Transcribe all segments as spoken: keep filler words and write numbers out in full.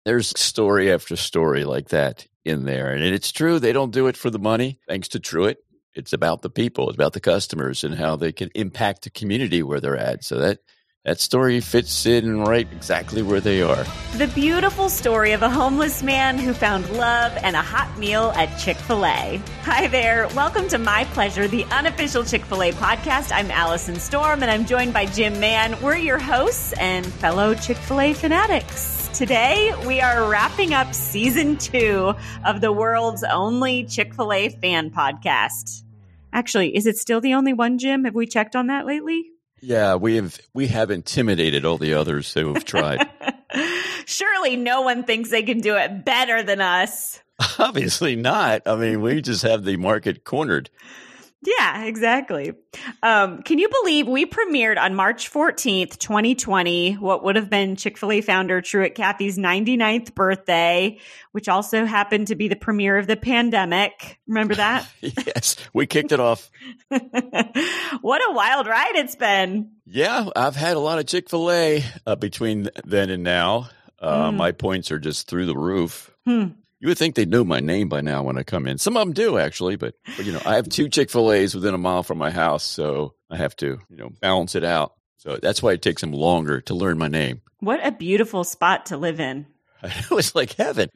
There's story after story like that in there. And it's true, they don't do it for the money, thanks to Truett. It's about the people, it's about the customers and how they can impact the community where they're at. So that that story fits in right exactly where they are. The beautiful story of a homeless man who found love and a hot meal at Chick-fil-A. Hi there. Welcome to My Pleasure, the unofficial Chick-fil-A podcast. I'm Allison Storm, and I'm joined by Jim Mann. We're your hosts and fellow Chick-fil-A fanatics. Today, we are wrapping up season two of the world's only Chick-fil-A fan podcast. Actually, is it still the only one, Jim? Have we checked on that lately? Yeah, we have we have intimidated all the others who have tried. Surely no one thinks they can do it better than us. Obviously not. I mean, we just have the market cornered. Yeah, exactly. Um, can you believe we premiered on March fourteenth, twenty twenty, what would have been Chick-fil-A founder Truett Cathy's ninety-ninth birthday, which also happened to be the premiere of the pandemic. Remember that? Yes, we kicked it off. What a wild ride it's been. Yeah, I've had a lot of Chick-fil-A uh, between then and now. Uh, mm. My points are just through the roof. Hmm. You would think they'd know my name by now when I come in. Some of them do, actually, but, but you know, I have two Chick-fil-A's within a mile from my house, so I have to, you know, balance it out. So that's why it takes them longer to learn my name. What a beautiful spot to live in. It was like heaven.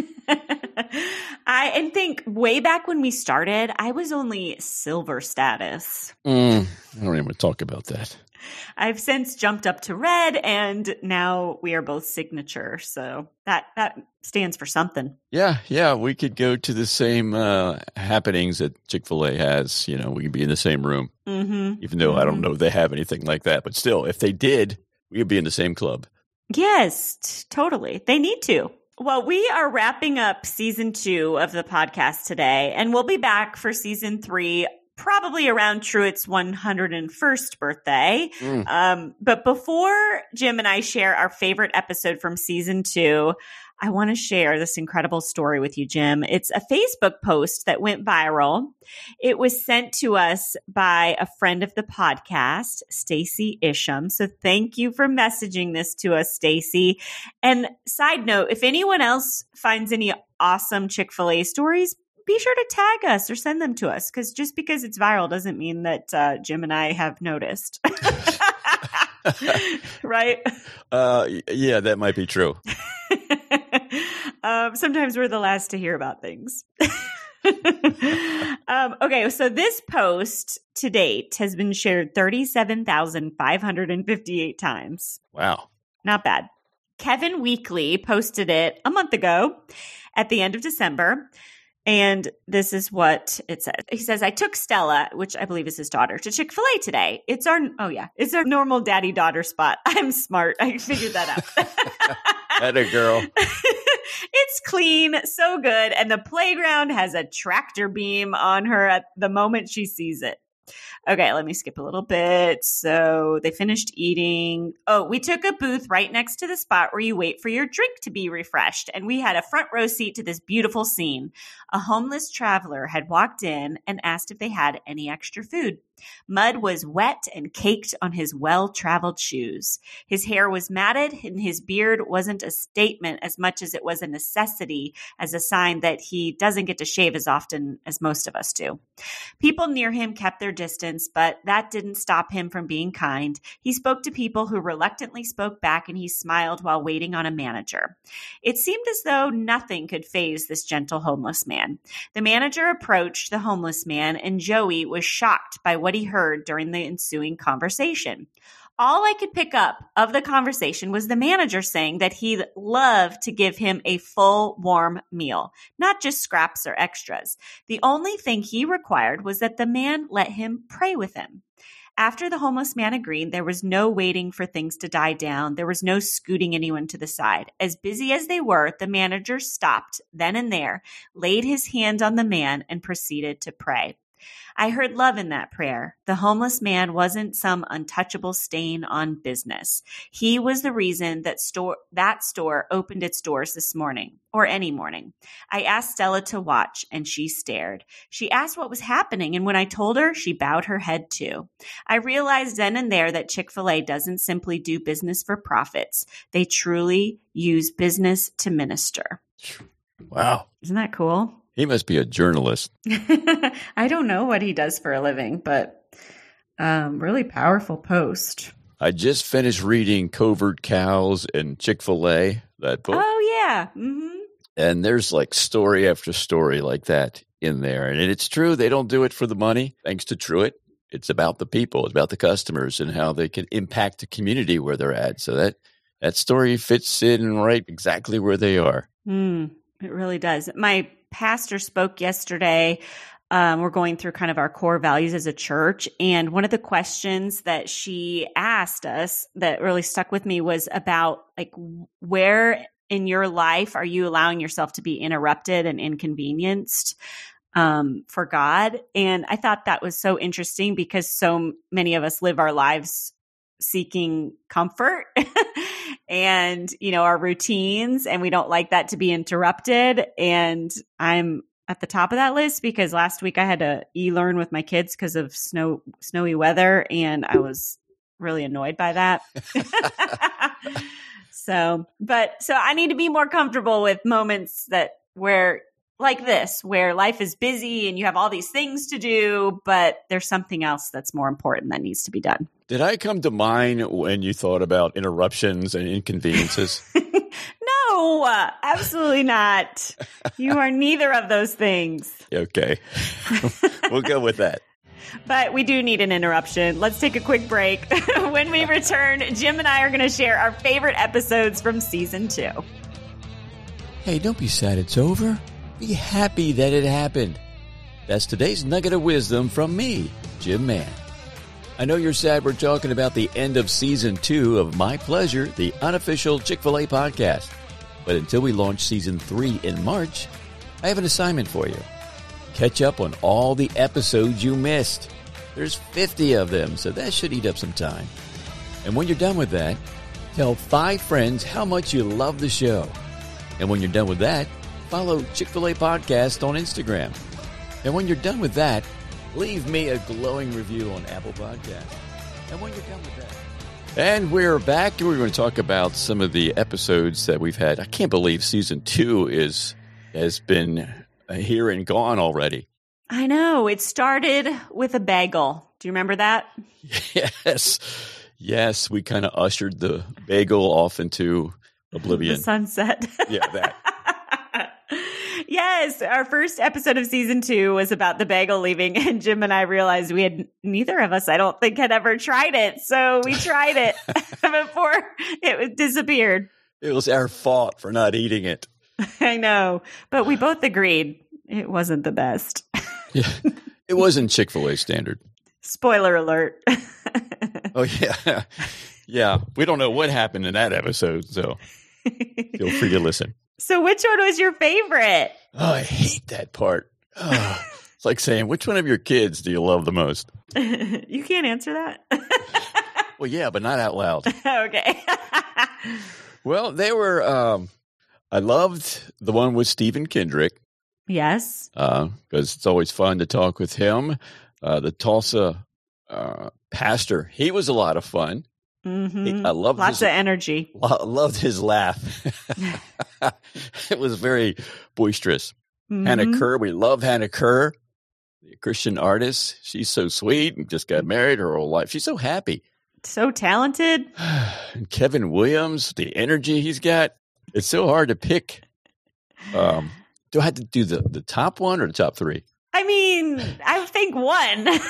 I and think way back when we started, I was only silver status. Mm, I don't even want to talk about that. I've since jumped up to red, and now we are both signature. So that that stands for something. Yeah, yeah. We could go to the same uh, happenings that Chick-fil-A has. You know, we could be in the same room, mm-hmm. even though mm-hmm. I don't know if they have anything like that. But still, if they did, we could be in the same club. Yes, t- totally. They need to. Well, we are wrapping up season two of the podcast today, and we'll be back for season three probably around Truett's one hundred first birthday. Mm. Um, but before Jim and I share our favorite episode from season two, I want to share this incredible story with you, Jim. It's a Facebook post that went viral. It was sent to us by a friend of the podcast, Stacy Isham. So thank you for messaging this to us, Stacy. And side note, if anyone else finds any awesome Chick-fil-A stories, be sure to tag us or send them to us, because just because it's viral doesn't mean that uh, Jim and I have noticed. Right? Uh, yeah, that might be true. um, sometimes we're the last to hear about things. um, okay, so this post to date has been shared thirty-seven thousand five hundred fifty-eight times. Wow. Not bad. Kevin Weekly posted it a month ago at the end of December. And this is what it says. He says, I took Stella, which I believe is his daughter, to Chick-fil-A today. It's our, oh yeah, it's our normal daddy-daughter spot. I'm smart. I figured that out. Atta girl. It's clean, so good. And the playground has a tractor beam on her at the moment she sees it. Okay, let me skip a little bit. So they finished eating. Oh, we took a booth right next to the spot where you wait for your drink to be refreshed. And we had a front row seat to this beautiful scene. A homeless traveler had walked in and asked if they had any extra food. Mud was wet and caked on his well-traveled shoes. His hair was matted, and his beard wasn't a statement as much as it was a necessity, as a sign that he doesn't get to shave as often as most of us do. People near him kept their distance, but that didn't stop him from being kind. He spoke to people who reluctantly spoke back, and he smiled while waiting on a manager. It seemed as though nothing could faze this gentle homeless man. The manager approached the homeless man, and Joey was shocked by what he heard during the ensuing conversation. All I could pick up of the conversation was the manager saying that he'd love to give him a full, warm meal, not just scraps or extras. The only thing he required was that the man let him pray with him. After the homeless man agreed, there was no waiting for things to die down. There was no scooting anyone to the side. As busy as they were, the manager stopped then and there, laid his hand on the man, and proceeded to pray. I heard love in that prayer. The homeless man wasn't some untouchable stain on business. He was the reason that store that store opened its doors this morning, or any morning. I asked Stella to watch, and she stared. She asked what was happening, and when I told her, she bowed her head too. I realized then and there that Chick-fil-A doesn't simply do business for profits. They truly use business to minister. Wow. Isn't that cool? He must be a journalist. I don't know what he does for a living, but um, really powerful post. I just finished reading Covert Cows and Chick-fil-A, that book. Oh, yeah. Mm-hmm. And there's like story after story like that in there. And it's true, they don't do it for the money, thanks to Truett. It's about the people, it's about the customers and how they can impact the community where they're at. So that, that story fits in right exactly where they are. Mm, it really does. My pastor spoke yesterday. Um, we're going through kind of our core values as a church. And one of the questions that she asked us that really stuck with me was about like, where in your life are you allowing yourself to be interrupted and inconvenienced um, for God? And I thought that was so interesting because so many of us live our lives seeking comfort and, you know, our routines, and we don't like that to be interrupted. And I'm at the top of that list because last week I had to e-learn with my kids because of snow, snowy weather. And I was really annoyed by that. so, but so I need to be more comfortable with moments that where like this, where life is busy and you have all these things to do, but there's something else that's more important that needs to be done. Did I come to mind when you thought about interruptions and inconveniences? No, absolutely not. You are neither of those things. Okay. We'll go with that. But we do need an interruption. Let's take a quick break. When we return, Jim and I are going to share our favorite episodes from season two. Hey, don't be sad it's over. Be happy that it happened. That's today's nugget of wisdom from me, Jim Mann. I know you're sad we're talking about the end of season two of My Pleasure, the unofficial Chick-fil-A podcast. But until we launch season three in March, I have an assignment for you. Catch up on all the episodes you missed. There's fifty of them, so that should eat up some time. And when you're done with that, tell five friends how much you love the show. And when you're done with that, follow Chick-fil-A Podcast on Instagram. And when you're done with that, leave me a glowing review on Apple Podcasts. And when you're done with that. And we're back, and we're going to talk about some of the episodes that we've had. I can't believe season two is has been here and gone already. I know. It started with a bagel. Do you remember that? Yes. Yes, we kind of ushered the bagel off into oblivion. The sunset. Yeah, that. Yes, our first episode of season two was about the bagel leaving, and Jim and I realized we had, neither of us, I don't think, had ever tried it. So we tried it before it disappeared. It was our fault for not eating it. I know, but we both agreed it wasn't the best. Yeah, it wasn't Chick-fil-A standard. Spoiler alert. Oh, yeah. Yeah, we don't know what happened in that episode, so feel free to listen. So which one was your favorite? Oh, I hate that part. Oh, it's like saying, which one of your kids do you love the most? You can't answer that. Well, yeah, but not out loud. Okay. Well, they were, um, I loved the one with Stephen Kendrick. Yes. Because uh, it's always fun to talk with him. Uh, the Tulsa uh, pastor, he was a lot of fun. Mm-hmm. He, I loved Lots his, of energy. Lo- loved his laugh. It was very boisterous. Mm-hmm. Hannah Kerr, we love Hannah Kerr, the Christian artist. She's so sweet and just got married her whole life. She's so happy. So talented. And Kevin Williams, the energy he's got. It's so hard to pick. Um, do I have to do the, the top one or the top three? I mean, I think one.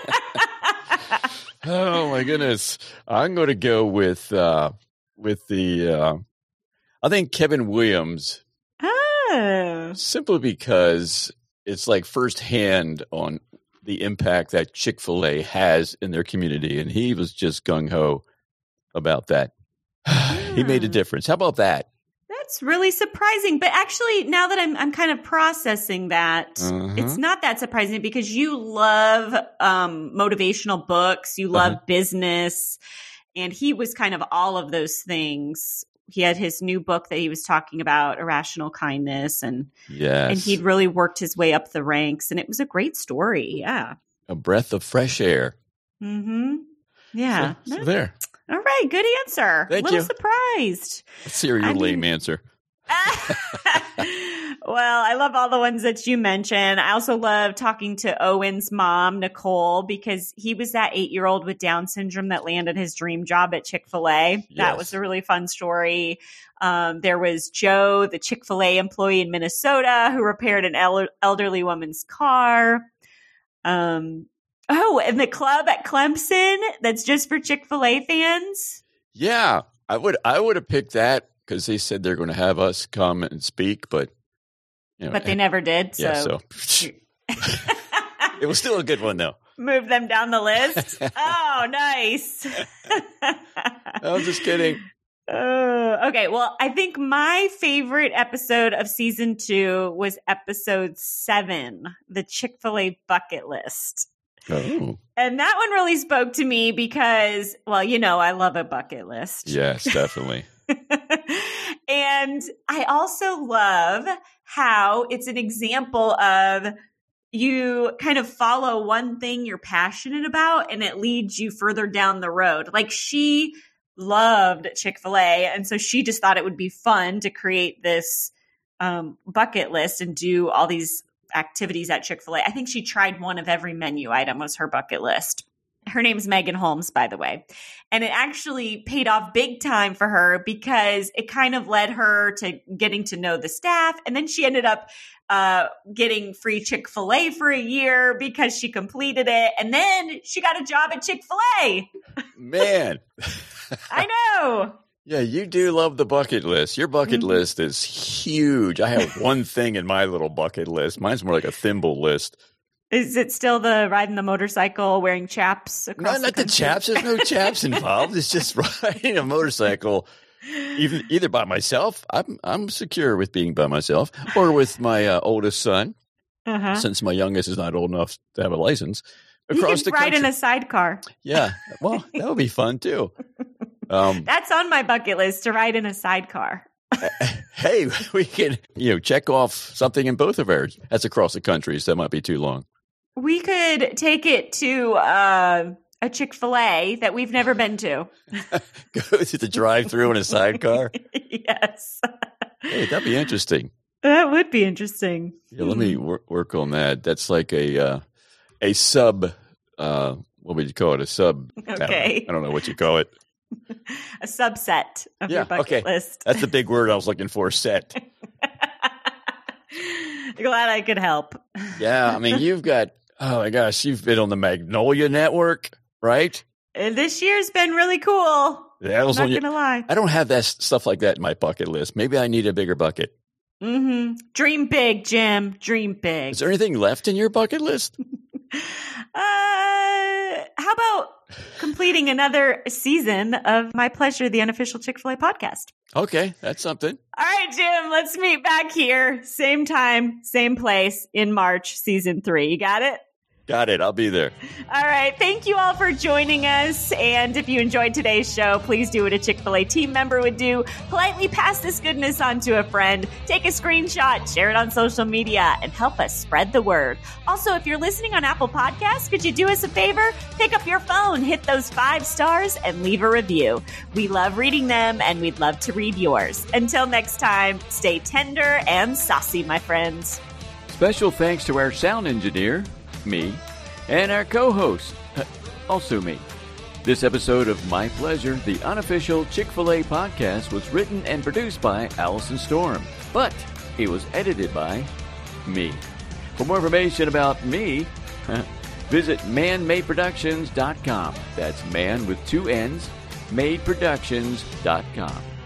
Oh my goodness! I'm going to go with uh, with the. Uh, I think Kevin Williams. Oh. Simply because it's like firsthand on the impact that Chick-fil-A has in their community, and he was just gung ho about that. He made a difference. How about that? That's That's really surprising. But actually, now that I'm I'm kind of processing that, uh-huh. it's not that surprising because you love um, motivational books, you love uh-huh. business, and he was kind of all of those things. He had his new book that he was talking about, Irrational Kindness, and yes. and he'd really worked his way up the ranks, and it was a great story. Yeah, a breath of fresh air. Mm-hmm. Yeah. So, so there. All right. Good answer. Thank a little you. surprised. Let's see your I lame mean, answer. Well, I love all the ones that you mentioned. I also love talking to Owen's mom, Nicole, because he was that eight-year-old with Down syndrome that landed his dream job at Chick-fil-A. Yes. That was a really fun story. Um, there was Joe, the Chick-fil-A employee in Minnesota who repaired an el- elderly woman's car. Um, oh, and the club at Clemson that's just for Chick-fil-A fans. Yeah, I would I would have picked that because they said they're going to have us come and speak, but you know, but they never did. So, yeah, so. It was still a good one, though. Move them down the list. Oh, nice. I was just kidding. Uh, okay, well, I think my favorite episode of season two was episode seven, the Chick-fil-A bucket list. Oh. And that one really spoke to me because, well, you know, I love a bucket list. Yes, definitely. And I also love how it's an example of you kind of follow one thing you're passionate about and it leads you further down the road. Like she loved Chick-fil-A. And so she just thought it would be fun to create this um, bucket list and do all these activities at Chick-fil-A. I think she tried one of every menu item was her bucket list. Her name's Megan Holmes, by the way. And it actually paid off big time for her because it kind of led her to getting to know the staff. And then she ended up uh, getting free Chick-fil-A for a year because she completed it. And then she got a job at Chick-fil-A. Man. I know. Yeah, you do love the bucket list. Your bucket mm-hmm. list is huge. I have one thing in my little bucket list. Mine's more like a thimble list. Is it still the riding the motorcycle, wearing chaps across No, the not country? the chaps. There's no chaps involved. It's just riding a motorcycle, even either by myself. I'm I'm secure with being by myself, or with my uh, oldest son, uh-huh. since my youngest is not old enough to have a license. Across you the could ride country. in a sidecar. Yeah, well, that would be fun too. Um, That's on my bucket list to ride in a sidecar. Hey, we can you know check off something in both of ours. That's across the country, so that might be too long. We could take it to uh, a Chick-fil-A that we've never been to. Go to the drive-through in a sidecar? Yes. Hey, that'd be interesting. That would be interesting. Yeah, let me wor- work on that. That's like a uh, a sub, uh, what would you call it? A sub. Okay. I don't know, I don't know what you call it. A subset of yeah, your bucket okay. list. That's the big word I was looking for, set. Glad I could help. Yeah, I mean, you've got, oh my gosh, you've been on the Magnolia Network, right? And this year's been really cool. Yeah, I was not on going to lie. I don't have that stuff like that in my bucket list. Maybe I need a bigger bucket. Mm-hmm. Dream big, Jim. Dream big. Is there anything left in your bucket list? uh, how about completing another season of My Pleasure, the unofficial Chick-fil-A podcast? Okay, that's something. All right, Jim, let's meet back here. Same time, same place in March, season three. You got it? Got it. I'll be there. All right. Thank you all for joining us. And if you enjoyed today's show, please do what a Chick-fil-A team member would do. Politely pass this goodness on to a friend. Take a screenshot, share it on social media, and help us spread the word. Also, if you're listening on Apple Podcasts, could you do us a favor? Pick up your phone, hit those five stars, and leave a review. We love reading them, and we'd love to read yours. Until next time, stay tender and saucy, my friends. Special thanks to our sound engineer, me, and our co-host, also me. This episode of My Pleasure, the unofficial Chick-fil-A podcast, was written and produced by Allison Storm, but it was edited by me. For more information about me, visit man made productions dot com. That's man with two N's, made productions dot com.